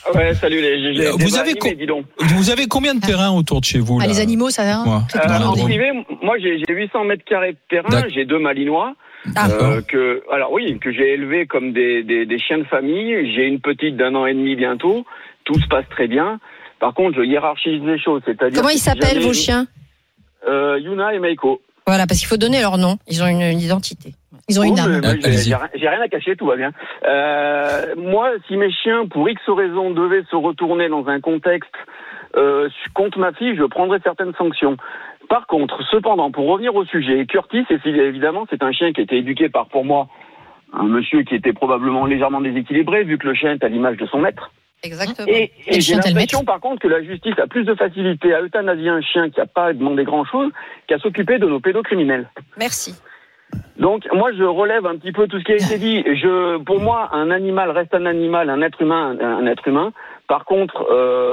Ouais, salut les vous avez combien de terrains autour de chez vous là? Les animaux, ça va. En privé, moi j'ai 800 mètres carrés de terrain, j'ai 2 malinois. Que j'ai élevés comme des chiens de famille. J'ai une petite d'1 an et demi bientôt. Tout se passe très bien. Par contre, je hiérarchise les choses. C'est-à-dire comment ils s'appellent vos chiens? Yuna et Meiko. Voilà, parce qu'il faut donner leur nom. Ils ont une identité. Ils ont une âme. J'ai rien à cacher, tout va bien. Moi, si mes chiens, pour X raisons, devaient se retourner dans un contexte contre ma fille, je prendrais certaines sanctions. Par contre, cependant, pour revenir au sujet, Curtis, évidemment, c'est un chien qui a été éduqué par, pour moi, un monsieur qui était probablement légèrement déséquilibré, vu que le chien est à l'image de son maître. Exactement. Et j'ai l'impression, par contre, que la justice a plus de facilité à euthanasier un chien qui n'a pas demandé grand-chose qu'à s'occuper de nos pédocriminels. Merci. Donc, moi, je relève un petit peu tout ce qui a été dit. Pour moi, un animal reste un animal, un être humain, un être humain. Par contre,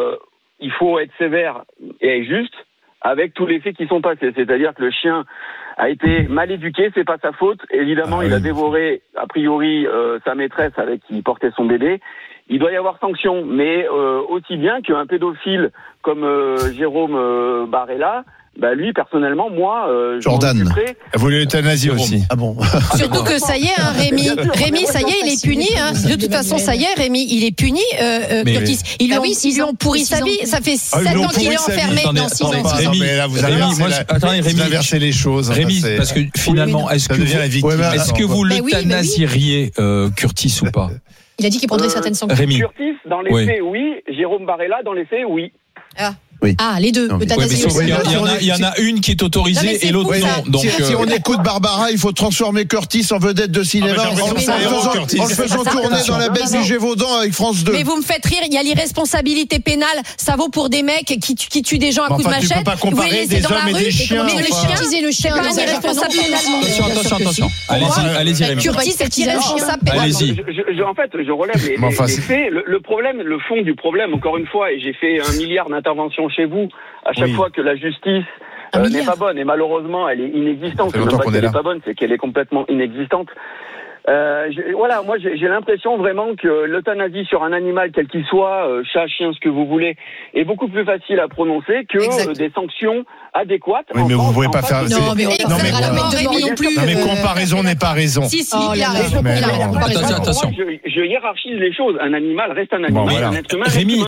il faut être sévère et juste avec tous les faits qui sont passés. C'est-à-dire que le chien a été mal éduqué, c'est pas sa faute. Évidemment, il a dévoré, a priori, sa maîtresse avec qui il portait son bébé. Il doit y avoir sanction, mais aussi bien qu'un pédophile comme Jérôme Barella, lui, personnellement, moi, Jordan, elle voulait l'euthanasie aussi. Ah bon. Surtout que ça y est, Rémi. Rémi, ça y est, il est puni. De toute façon, ça y est, Rémi, il est puni. Curtis, ils lui ont pourri sa vie. Ça fait 7 ans qu'il est enfermé. Dans 6 ans. Rémi, là, vous avez inversé les choses. Rémi, parce que finalement, est-ce que vous l'euthanasieriez, Curtis, ou pas? Il a dit qu'il prendrait certaines sanctions. Rémi. Curtis, dans les faits, oui. Jérôme Barella, dans les faits, oui. Oui. Les deux. Il y en a une qui est autorisée et l'autre non. Donc, si on écoute Barbara, il faut transformer Curtis en vedette de cinéma en le faisant tourner dans la Belle du Gévaudan avec France 2. Mais vous me faites rire, il y a l'irresponsabilité pénale, ça vaut pour des mecs qui tuent des gens à coups de machette. Tu peux pas comparer des hommes et des chiens. Mais le chien, pas irresponsable pénalement. Attention. Allez-y, Rémi. Curtis, c'est irresponsable pénalement. Allez-y. En fait, je relève les faits. Le problème, le fond du problème, encore une fois, et j'ai fait 1 milliard d'interventions chez vous, à chaque fois que la justice n'est pas bonne, et malheureusement elle est inexistante. C'est pas qu'elle n'est pas bonne, c'est qu'elle est complètement inexistante. Moi j'ai l'impression vraiment que l'euthanasie sur un animal quel qu'il soit, chat, chien, ce que vous voulez, est beaucoup plus facile à prononcer que des sanctions adéquates. Oui, mais vous ne pouvez pas faire. Non, mais comparaison n'est pas raison. Si, il a raison. Attention. Je hiérarchise les choses. Un animal reste un animal, un être humain. Rémi,